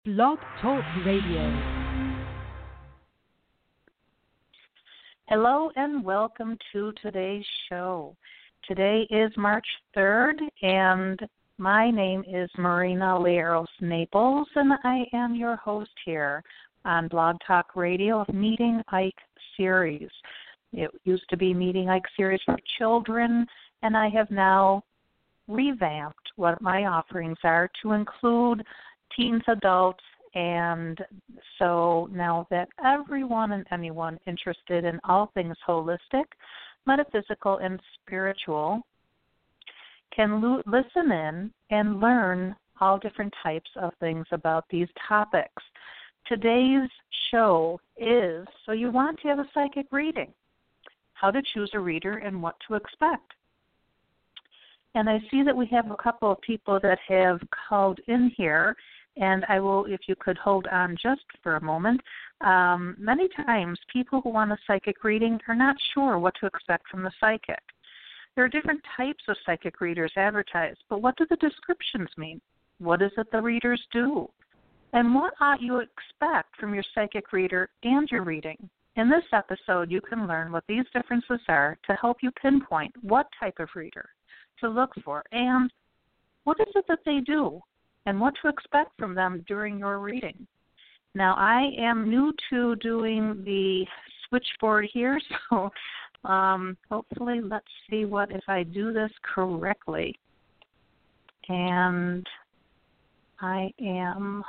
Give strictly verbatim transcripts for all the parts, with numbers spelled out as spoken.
Blog Talk Radio. Hello and welcome to today's show. Today is March third, and my name is Marina Learos Naples, and I am your host here on Blog Talk Radio of Meeting Ike series. It used to be Meeting Ike series for children, and I have now revamped what my offerings are to include teens, adults, and so now that everyone and anyone interested in all things holistic, metaphysical, and spiritual can lo- listen in and learn all different types of things about these topics. Today's show is, so you want to have a psychic reading, how to choose a reader and what to expect. And I see that we have a couple of people that have called in here, and I will, if you could hold on just for a moment. Um, many times people who want a psychic reading are not sure what to expect from the psychic. There are different types of psychic readers advertised, but what do the descriptions mean? What is it the readers do? And what ought you expect from your psychic reader and your reading? In this episode, you can learn what these differences are to help you pinpoint what type of reader to look for and what is it that they do and what to expect from them during your reading. Now, I am new to doing the switchboard here, so um, hopefully let's see what if I do this correctly. And I am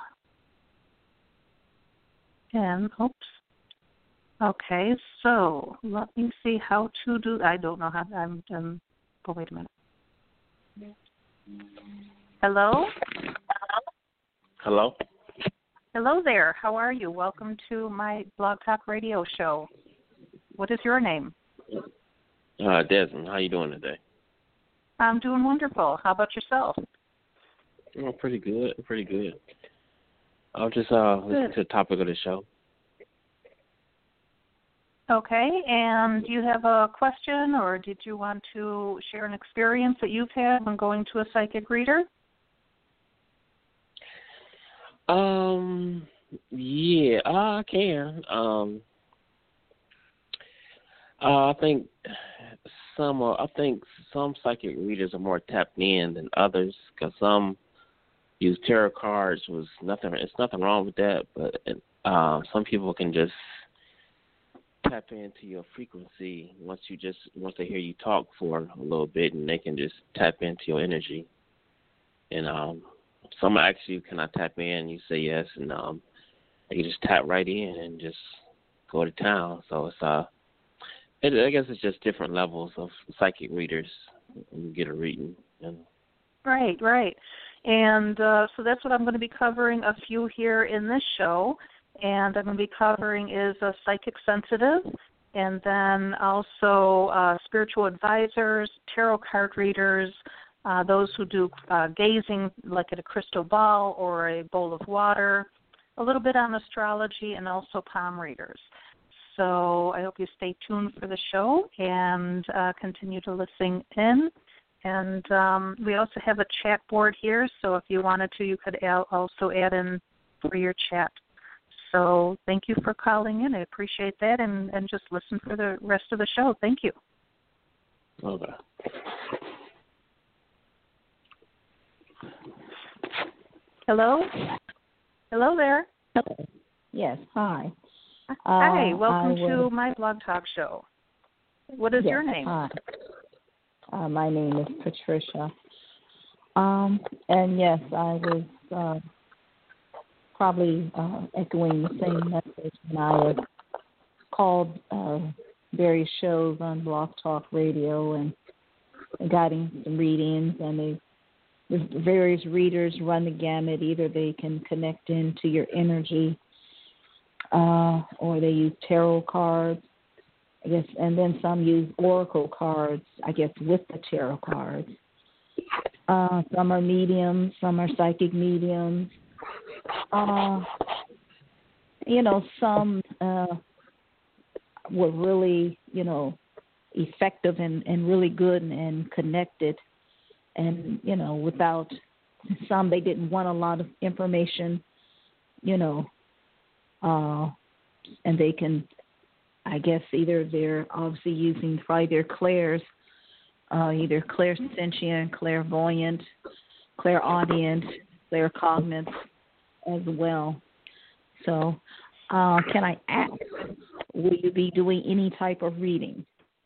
in, oops. Okay, so let me see how to do, I don't know how, I'm, I'm oh, wait a minute. Hello? Hello? Hello there. How are you? Welcome to my Blog Talk Radio show. What is your name? Uh, Desmond, how you doing today? I'm doing wonderful. How about yourself? Oh, pretty good, pretty good. I'll just uh, listen to the topic of the show. Okay, and do you have a question, or did you want to share an experience that you've had when going to a psychic reader? Um, yeah, I can. Um, uh, I think some are, I think some psychic readers are more tapped in than others, because some use tarot cards. Was nothing. It's nothing wrong with that, but uh, some people can just tap into your frequency once you just once they hear you talk for a little bit, and they can just tap into your energy. And um, some ask you, "Can I tap in?" You say yes, and um, they just tap right in and just go to town. So it's uh, it, I guess it's just different levels of psychic readers when you get a reading. And Right, right. And uh, so that's what I'm going to be covering a few here in this show. And I'm going to be covering is a psychic sensitive, and then also uh, spiritual advisors, tarot card readers, uh, those who do uh, gazing like at a crystal ball or a bowl of water, a little bit on astrology, and also palm readers. So I hope you stay tuned for the show and uh, continue to listen in. And um, we also have a chat board here, so if you wanted to, you could al- also add in for your chat. So thank you for calling in. I appreciate that, and, and just listen for the rest of the show. Thank you. okay. Hello? Hello there. Hello. Yes, hi. Hi, Uh, welcome I to was, my blog talk show. What is yes, your name? Hi. Uh, my name is Patricia. Um, and yes, I was uh, probably uh, echoing the same message when I had called uh, various shows on Blog Talk Radio and getting some readings, and they, the various readers run the gamut. Either they can connect into your energy, uh, or they use tarot cards, I guess, and then some use oracle cards, I guess, with the tarot cards. Uh, some are mediums, some are psychic mediums. Uh, you know, some uh, were really, you know, effective and, and really good and, and connected. And, you know, without some, they didn't want a lot of information you know, uh, and they can, I guess, either they're obviously using probably their clairs, uh, either clairsentient, clairvoyant, clairaudient, claircognate as well. So, uh, can I ask, will you be doing any type of reading?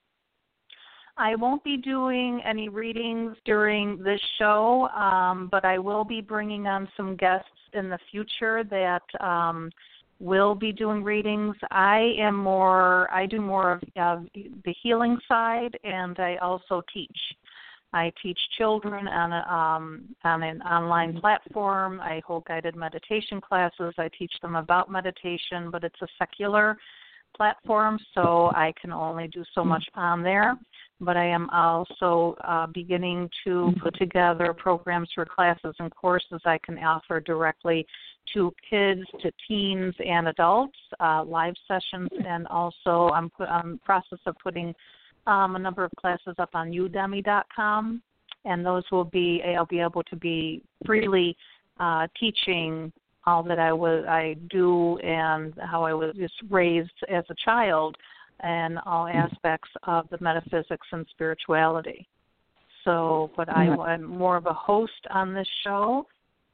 I won't be doing any readings during this show, um, but I will be bringing on some guests in the future that um, will be doing readings. I am more, I do more of uh, the healing side, and I also teach. I teach children on a, um, on an online platform. I hold guided meditation classes. I teach them about meditation, but it's a secular platform, so I can only do so much on there. But I am also uh, beginning to put together programs for classes and courses I can offer directly to kids, to teens, and adults, uh, live sessions, and also I'm, put, I'm in the process of putting um, a number of classes up on udemy dot com, and those will be, I'll be able to be freely uh, teaching all that I was I do and how I was just raised as a child and all aspects of the metaphysics and spirituality. So, but I, I'm more of a host on this show,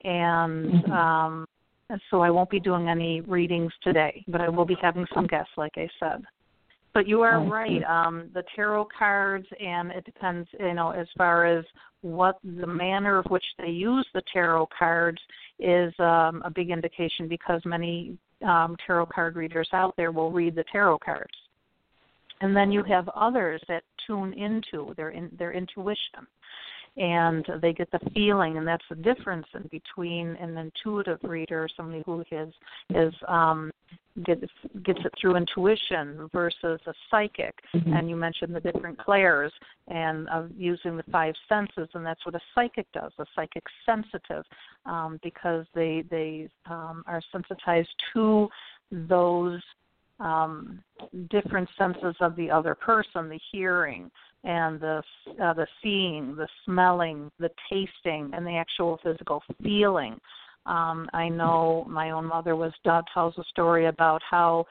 and um, so I won't be doing any readings today, but I will be having some guests, like I said. But you are right. Um, the tarot cards, and it depends, you know, as far as what the manner of which they use the tarot cards is um, a big indication, because many um, tarot card readers out there will read the tarot cards. And then you have others that tune into their in, their intuition, and they get the feeling, and that's the difference in between an intuitive reader, somebody who has is um, gets gets it through intuition, versus a psychic. Mm-hmm. And you mentioned the different clairs and of using the five senses, and that's what a psychic does. A psychic's sensitive um, because they they um, are sensitized to those um, different senses of the other person, the hearing and the uh, the seeing, the smelling, the tasting, and the actual physical feeling. Um, I know my own mother was uh, tells a story about how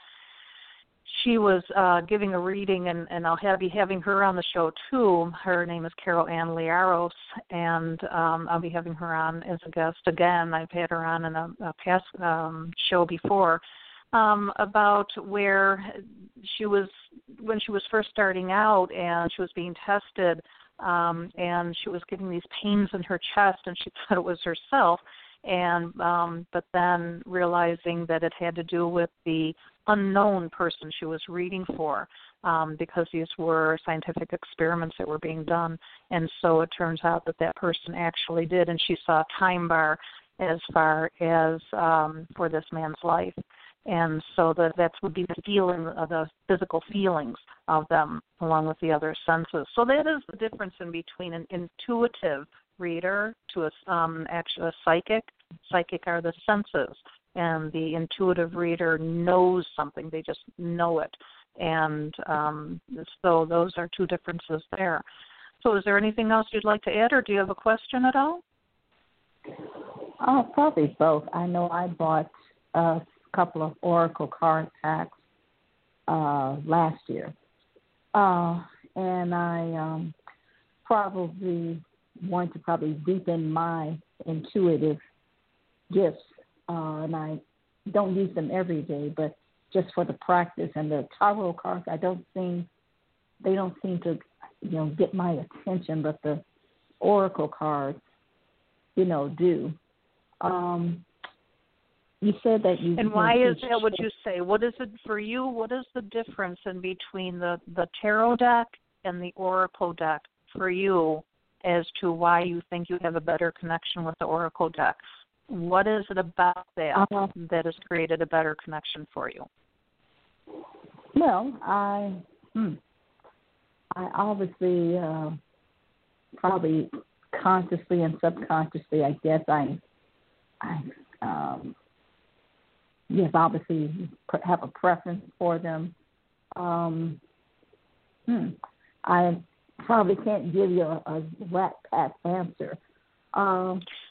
she was uh, giving a reading, and, and I'll have, be having her on the show too. Her name is Carol Ann Liaros, and um, I'll be having her on as a guest again. I've had her on in a, a past um, show before. Um, about where she was when she was first starting out, and she was being tested, um, and she was getting these pains in her chest, and she thought it was herself, and um, but then realizing that it had to do with the unknown person she was reading for, um, because these were scientific experiments that were being done, and so it turns out that that person actually did, and she saw a time bar as far as um, for this man's life. And so that that would be the feeling of the physical feelings of them, along with the other senses. So that is the difference in between an intuitive reader to a um, actually a psychic. Psychic are the senses, and the intuitive reader knows something; they just know it. And um, so those are two differences there. So, is there anything else you'd like to add, or do you have a question at all? Uh, probably both. I know I bought Uh, couple of Oracle card packs uh, last year. Uh, and I um, probably want to probably deepen my intuitive gifts. Uh, and I don't use them every day, but just for the practice. And the tarot cards, I don't seem, they don't seem to, you know, get my attention, but the Oracle cards, you know, do. Um, You said that you. And why is that? Would you say? What is it for you? What is the difference in between the, the tarot deck and the Oracle deck for you, as to why you think you have a better connection with the Oracle deck? What is it about that uh, that has created a better connection for you? Well, I, hmm, I obviously uh, probably consciously and subconsciously, I guess I, I. Um, Yes, obviously have a preference for them. Um, hmm, I probably can't give you a, a rat pat answer. Um,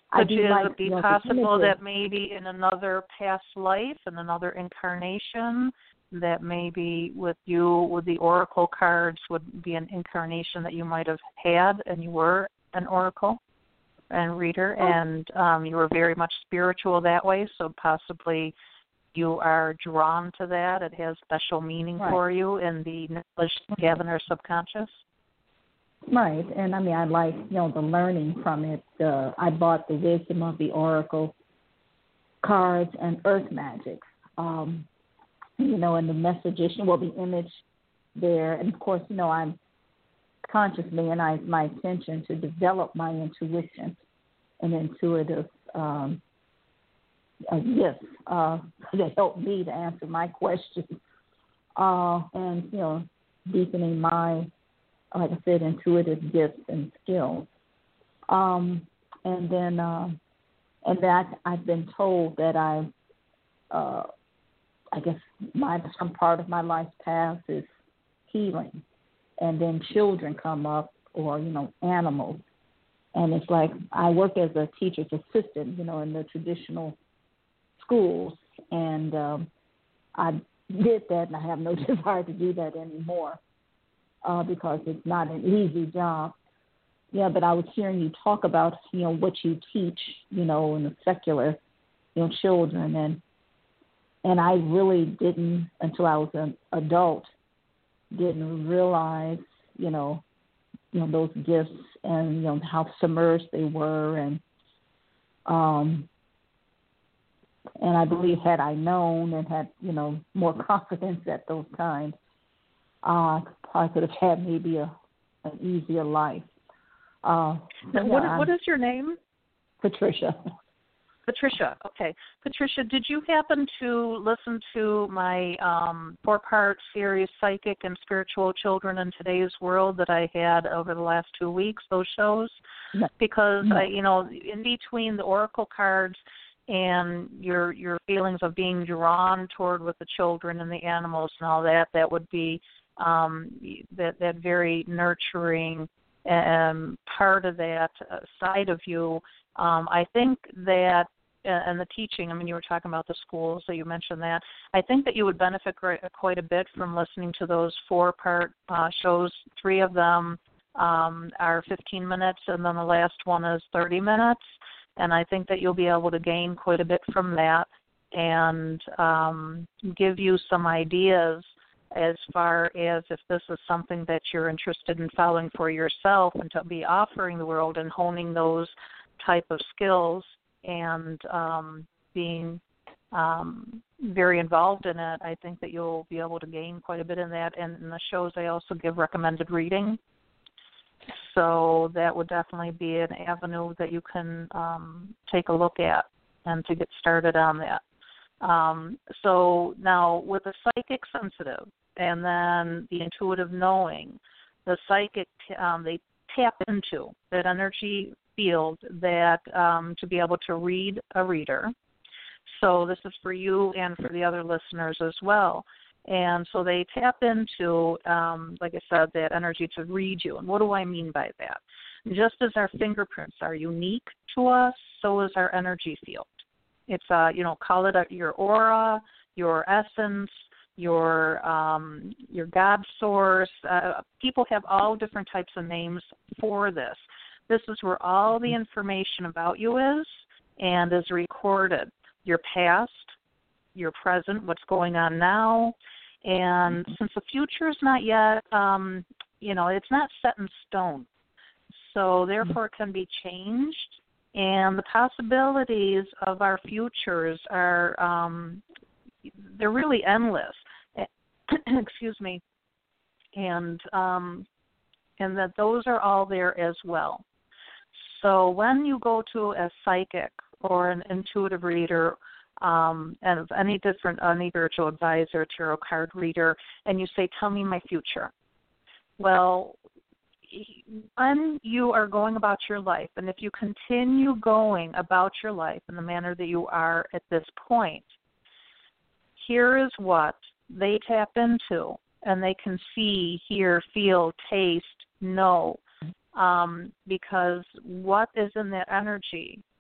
I Could do you, like it be you know, possible images. that maybe in another past life, in another incarnation, that maybe with you, with the oracle cards, would be an incarnation that you might have had, and you were an oracle and reader, and um, you were very much spiritual that way, so possibly you are drawn to that. It has special meaning Right. for you in the knowledge that you have in our subconscious. Right, and I mean, I like, you know, the learning from it. Uh, I bought the Wisdom of the Oracle cards and Earth Magic, um, you know, and the messages, well, the image there. And, of course, you know, I'm consciously, and I my intention to develop my intuition and intuitive um, uh, gifts uh, that help me to answer my questions uh, and, you know, deepening my, like I said, intuitive gifts and skills. Um, and then, uh, and that I've been told that I, uh, I guess my some part of my life's path is healing, and then children come up, or you know, animals, and it's like I work as a teacher's assistant, you know, in the traditional schools, and um, I did that, and I have no desire to do that anymore. Uh, because it's not an easy job. Yeah, but I was hearing you talk about, you know, what you teach, you know, in the secular, you know, children, and and I really didn't, until I was an adult, didn't realize, you know, you know, those gifts and, you know, how submerged they were, and um, and I believe had I known and had, you know, more confidence at those times, Uh, I could have had maybe a an easier life. Uh, Now, yeah, what, is, what is your name? Patricia. Patricia. Okay. Patricia, did you happen to listen to my um, four-part series, Psychic and Spiritual Children in Today's World, that I had over the last two weeks, those shows? No. Because, No. I, you know, in between the oracle cards and your your feelings of being drawn toward with the children and the animals and all that, that would be um, that, that very nurturing um, part of that uh, side of you. Um, I think that, uh, and the teaching, I mean, you were talking about the schools, so you mentioned that. I think that you would benefit great, quite a bit from listening to those four-part uh, shows. Three of them um, are fifteen minutes, and then the last one is thirty minutes. And I think that you'll be able to gain quite a bit from that and um, give you some ideas as far as if this is something that you're interested in following for yourself, and to be offering the world and honing those type of skills and um, being um, very involved in it. I think that you'll be able to gain quite a bit in that. And in the shows, I also give recommended reading. So that would definitely be an avenue that you can um, take a look at and to get started on that. Um, so now with the psychic sensitive and then the intuitive knowing, the psychic, um, they tap into that energy field that um, to be able to read a reader. So this is for you and for the other listeners as well. And so they tap into, um, like I said, that energy to read you. And what do I mean by that? Just as our fingerprints are unique to us, so is our energy field. It's, uh, you know, call it a, your aura, your essence, your um, your God source. Uh, people have all different types of names for this. This is where all the information about you is and is recorded. Your past, your present, what's going on now, and since the future is not yet, um, you know, it's not set in stone, so therefore it can be changed, and the possibilities of our futures are, um, they're really endless. Excuse me, and um, and that those are all there as well. So when you go to a psychic or an intuitive reader, um, and any different, any spiritual advisor, tarot card reader, and you say, tell me my future. Well, when you are going about your life, and if you continue going about your life in the manner that you are at this point, here is what they tap into, and they can see, hear, feel, taste, know, um, because what is in that energy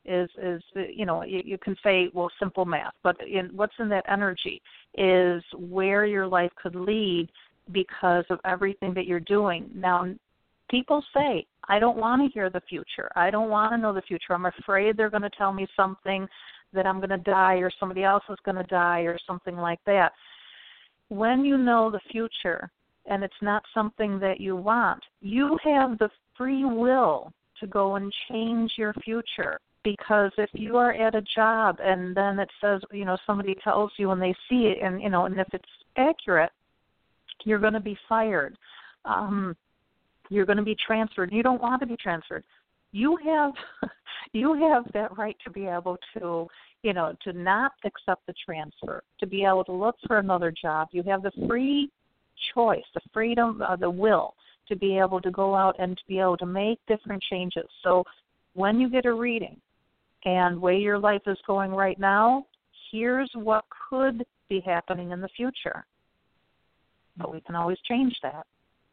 is, is you know, you, you can say, well, simple math, but in, what's in that energy is where your life could lead because of everything that you're doing. Now, people say, I don't want to hear the future. I don't want to know the future. I'm afraid they're going to tell me something that I'm going to die or somebody else is going to die or something like that. When you know the future and it's not something that you want, you have the free will to go and change your future. Because if you are at a job and then it says, you know, somebody tells you and they see it and, you know, and if it's accurate, you're going to be fired. Um, you're going to be transferred. You don't want to be transferred. You have you have that right to be able to, you know, to not accept the transfer, to be able to look for another job. You have the free choice, the freedom, uh, the will to be able to go out and to be able to make different changes. So when you get a reading and the way your life is going right now, here's what could be happening in the future. But we can always change that.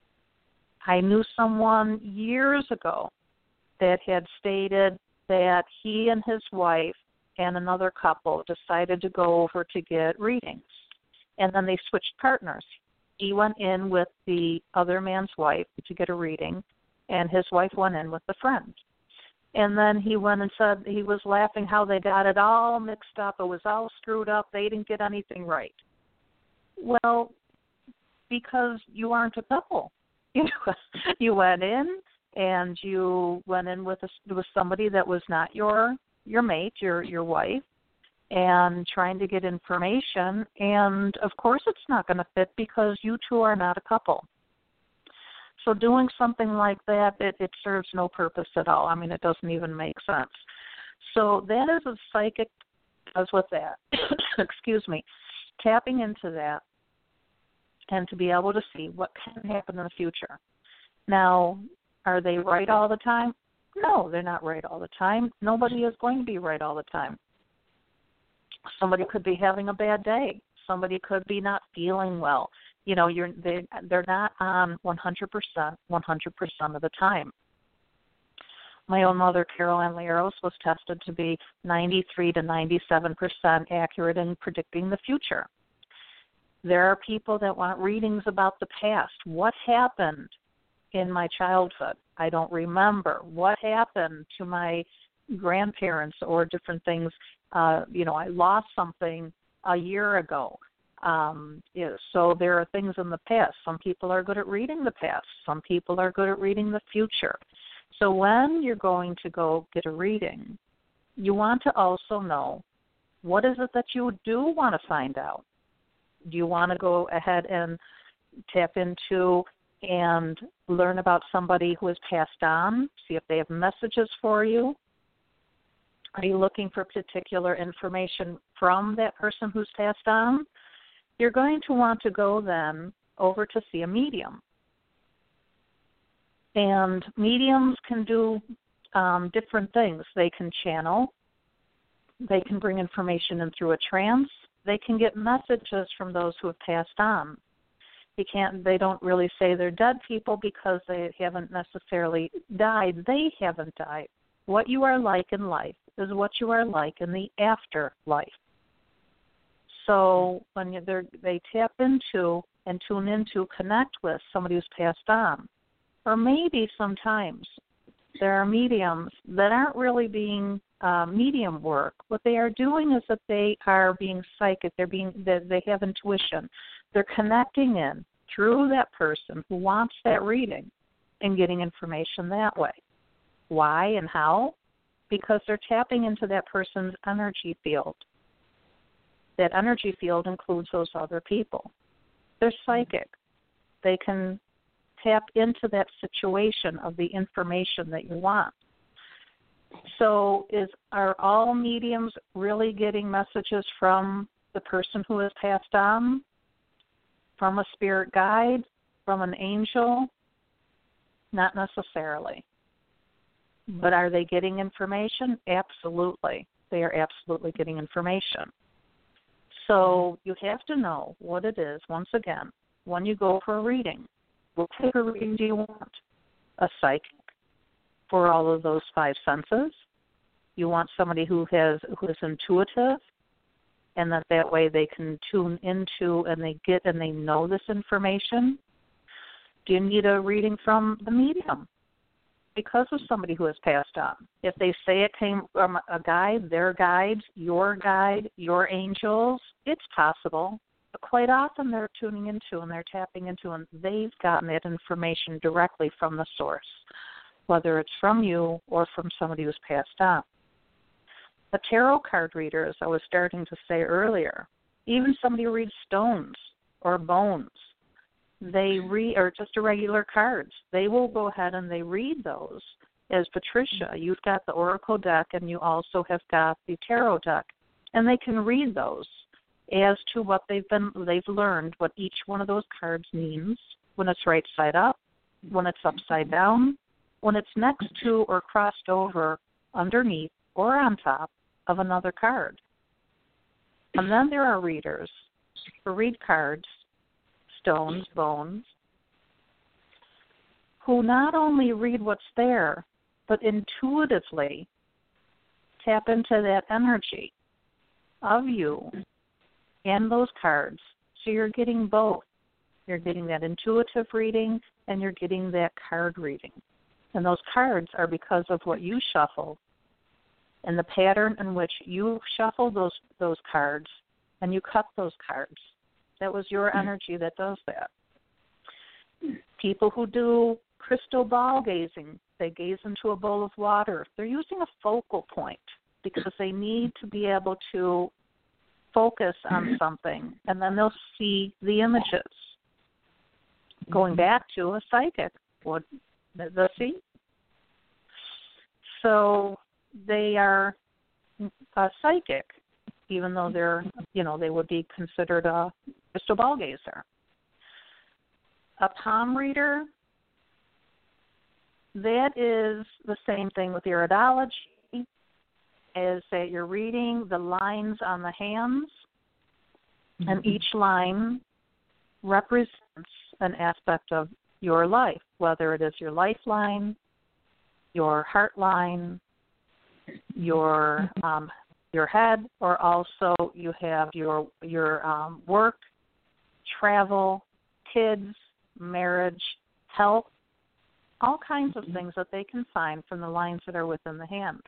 I knew someone years ago that had stated that he and his wife and another couple decided to go over to get readings. And then they switched partners. He went in with the other man's wife to get a reading, and his wife went in with the friend. And then he went and said he was laughing how they got it all mixed up. It was all screwed up. They didn't get anything right. Well, because you aren't a couple. You know, you went in and you went in with a, with somebody that was not your your mate, your your wife, and trying to get information. And of course, it's not going to fit because you two are not a couple. So doing something like that, it, it serves no purpose at all. I mean, it doesn't even make sense. So that is a psychic does with that. Excuse me, tapping into that. And to be able to see what can happen in the future. Now, are they right all the time? No, they're not right all the time. Nobody is going to be right all the time. Somebody could be having a bad day. Somebody could be not feeling well. You know, you're they they're not on one hundred percent, one hundred percent of the time. My own mother, Carol Ann Leros, was tested to be ninety-three to ninety-seven percent accurate in predicting the future. There are people that want readings about the past. What happened in my childhood? I don't remember. What happened to my grandparents or different things? Uh, you know, I lost something a year ago. Um, you know, so there are things in the past. Some people are good at reading the past. Some people are good at reading the future. So when you're going to go get a reading, you want to also know what is it that you do want to find out. Do you want to go ahead and tap into and learn about somebody who has passed on, see if they have messages for you? Are you looking for particular information from that person who's passed on? You're going to want to go then over to see a medium. And mediums can do um, different things. They can channel. They can bring information in through a trance. They can get messages from those who have passed on. You can't, they don't really say they're dead people because they haven't necessarily died. They haven't died. What you are like in life is what you are like in the afterlife. So when they're, they tap into and tune into, connect with somebody who's passed on, or maybe sometimes there are mediums that aren't really being uh, medium work. What they are doing is that they are being psychic. They're being they, they have intuition. They're connecting in through that person who wants that reading and getting information that way. Why and how? Because they're tapping into that person's energy field. That energy field includes those other people. They're psychic. They can tap into that situation of the information that you want. So is are all mediums really getting messages from the person who has passed on, from a spirit guide, from an angel? Not necessarily. But are they getting information? Absolutely. They are absolutely getting information. So you have to know what it is, once again, when you go for a reading. What type of reading do you want? A psychic for all of those five senses? You want somebody who has who is intuitive, and that that way they can tune into and they get and they know this information. Do you need a reading from the medium? Because of somebody who has passed on. If they say it came from a guide, their guide, your guide, your angels, it's possible. But quite often they're tuning into and they're tapping into and they've gotten that information directly from the source, whether it's from you or from somebody who's passed on. A tarot card reader, as I was starting to say earlier, even somebody who reads stones or bones, they read, or just irregular cards, they will go ahead and they read those. As Patricia, you've got the Oracle deck and you also have got the Tarot deck, and they can read those as to what they've been, they've learned, what each one of those cards means when it's right side up, when it's upside down, when it's next to or crossed over, underneath, or on top of another card. And then there are readers who read cards, stones, bones, who not only read what's there, but intuitively tap into that energy of you and those cards. So you're getting both. You're getting that intuitive reading and you're getting that card reading. And those cards are because of what you shuffle and the pattern in which you shuffle those those cards and you cut those cards. That was your energy that does that. People who do crystal ball gazing, they gaze into a bowl of water. They're using a focal point because they need to be able to focus on something, and then they'll see the images. Going back to a psychic, what the see? So they are a psychic, even though they're, you know, they would be considered a crystal ball gazer. A palm reader, that is the same thing with iridology, is that you're reading the lines on the hands, mm-hmm. and each line represents an aspect of your life, whether it is your lifeline, your heart line, your um, your head, or also you have your your um, work, travel, kids, marriage, health, all kinds of things that they can find from the lines that are within the hand.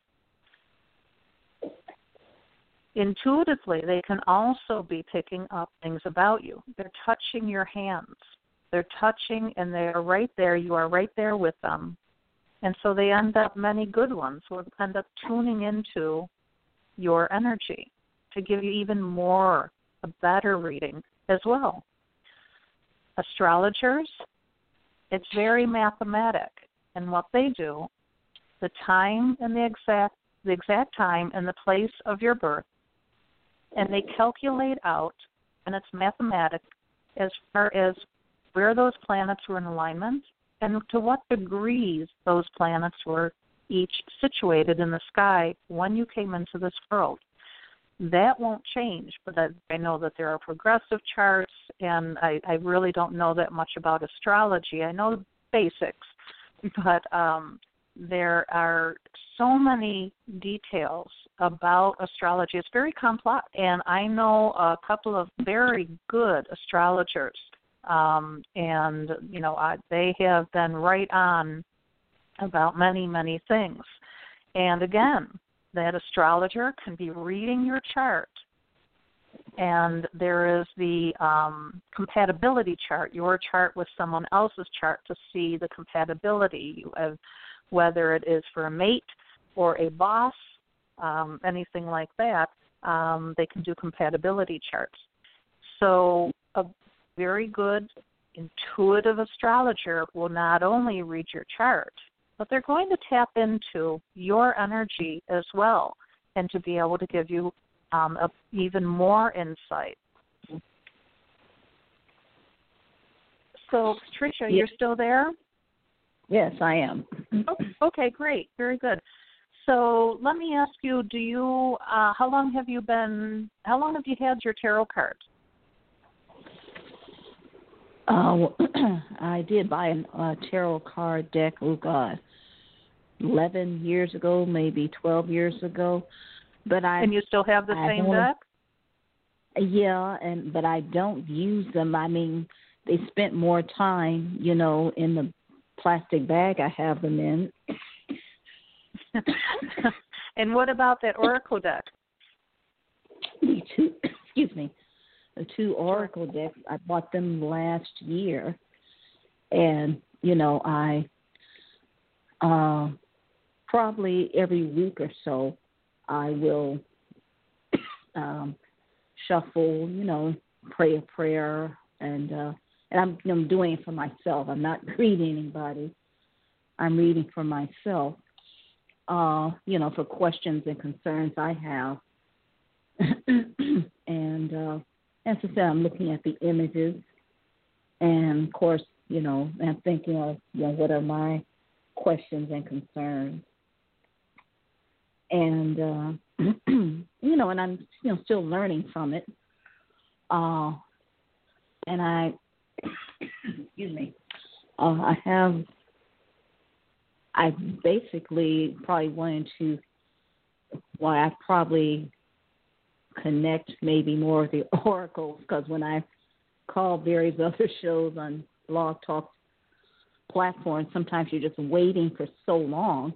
Intuitively, they can also be picking up things about you. They're touching your hands. They're touching, and they're right there. You are right there with them. And so they end up, many good ones will end up tuning into your energy to give you even more, a better reading as well. Astrologers, it's very mathematic. And what they do, the time and the exact the exact time and the place of your birth, and they calculate out, and it's mathematic, as far as where those planets were in alignment and to what degrees those planets were each situated in the sky when you came into this world. That won't change, but I, I know that there are progressive charts, and I, I really don't know that much about astrology. I know basics, but um, there are so many details about astrology. It's very complex, and I know a couple of very good astrologers, um, and, you know, I, they have been right on about many, many things. And again, that astrologer can be reading your chart, and there is the um, compatibility chart, your chart with someone else's chart, to see the compatibility of whether it is for a mate or a boss, um, anything like that. Um, they can do compatibility charts. So a very good intuitive astrologer will not only read your chart, but they're going to tap into your energy as well, and to be able to give you um, a, even more insight. So, Patricia, yes. You're still there? Yes, I am. Oh, okay, great. Very good. So let me ask you, do you, uh, how long have you been, how long have you had your tarot cards? Uh, I did buy a uh, tarot card deck, oh God, eleven years ago, maybe twelve years ago. But I And you still have the I same don't- deck? Yeah, and but I don't use them. I mean, they spent more time, you know, in the plastic bag I have them in. And what about that Oracle deck? The two, excuse me, the two Oracle decks. I bought them last year, and you know, I uh, probably every week or so I will um, shuffle, you know, pray a prayer, and uh, and I'm I'm doing it for myself. I'm not reading anybody. I'm reading for myself. Uh, you know, for questions and concerns I have. and uh, as I said, I'm looking at the images, and of course, you know, I'm thinking of, you know, what are my questions and concerns, and uh, you know, and I'm, you know, still learning from it. Uh, and I, excuse me, uh, I have, I basically probably wanted to, well, I probably connect maybe more of the oracles, because when I call various other shows on Blog Talk platforms, sometimes you're just waiting for so long.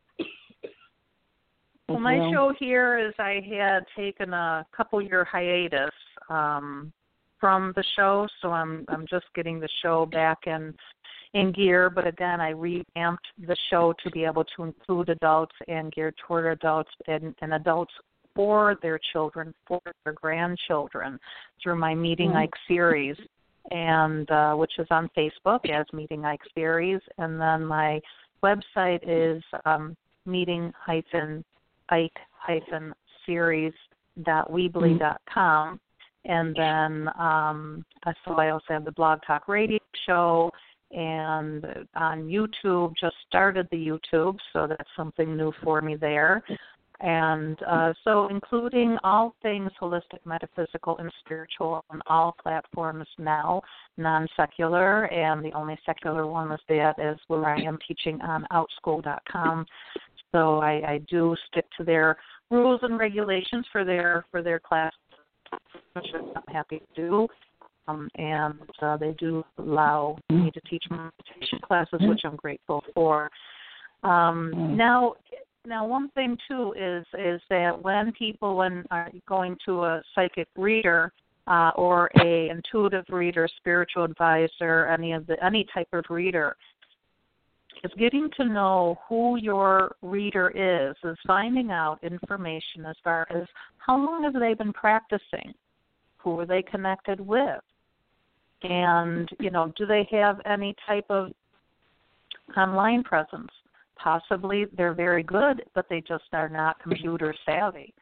Well, my well, show here is I had taken a couple year hiatus um, from the show, so I'm I'm just getting the show back in in gear. But again, I revamped the show to be able to include adults and geared toward adults and, and adults for their children, for their grandchildren, through my Meeting mm-hmm. Ike series, and uh, which is on Facebook as Meeting Ike series, and then my website is um, meeting hyphen Ike hyphen series dot weebly dot com, and then um, so I also have the Blog Talk Radio show, and on YouTube, just started the YouTube, so that's something new for me there. And uh, so including all things holistic, metaphysical, and spiritual on all platforms now, non-secular, and the only secular one is that is where I am teaching on outschool dot com. So I, I do stick to their rules and regulations for their for their class, which I'm happy to do. Um, and uh, they do allow me to teach meditation classes, which I'm grateful for. Um, now, now one thing too is is that when people when are going to a psychic reader uh, or a intuitive reader, spiritual advisor, any of the any type of reader, is getting to know who your reader is, is finding out information as far as how long have they been practicing, who are they connected with, and, you know, do they have any type of online presence? Possibly they're very good, but they just are not computer savvy.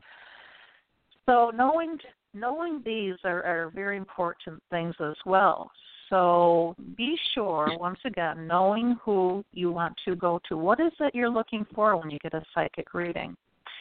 So knowing knowing these are, are very important things as well. So be sure, once again, knowing who you want to go to. What is it you're looking for when you get a psychic reading?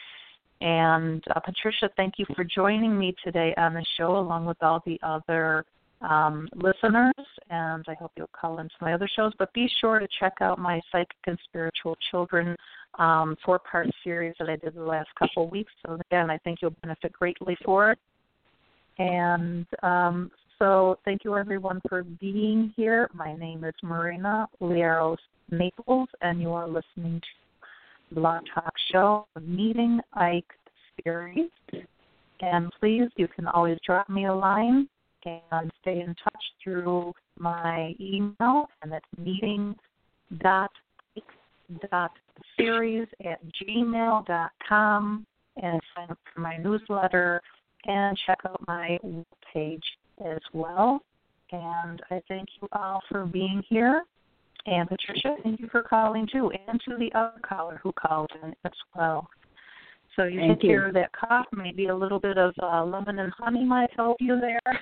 And uh, Patricia, thank you for joining me today on the show, along with all the other um, listeners. And I hope you'll call into my other shows. But be sure to check out my Psychic and Spiritual Children um, four-part series that I did the last couple of weeks. So again, I think you'll benefit greatly for it. And um, so thank you, everyone, for being here. My name is Marina Lieros Naples, and you are listening to Blog Talk Show, Meeting Ike series. And please, you can always drop me a line and stay in touch through my email, and that's meeting dot dot series at gmail dot com, and sign up for my newsletter and check out my page as well. And I thank you all for being here. And Patricia, thank you for calling too, and to the other caller who called in as well. So you thank take you. care of that cough. Maybe a little bit of uh, lemon and honey might help you there.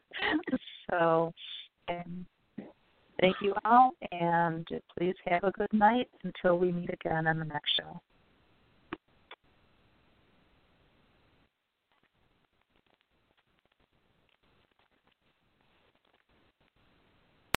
So um, thank you all, and please have a good night until we meet again on the next show.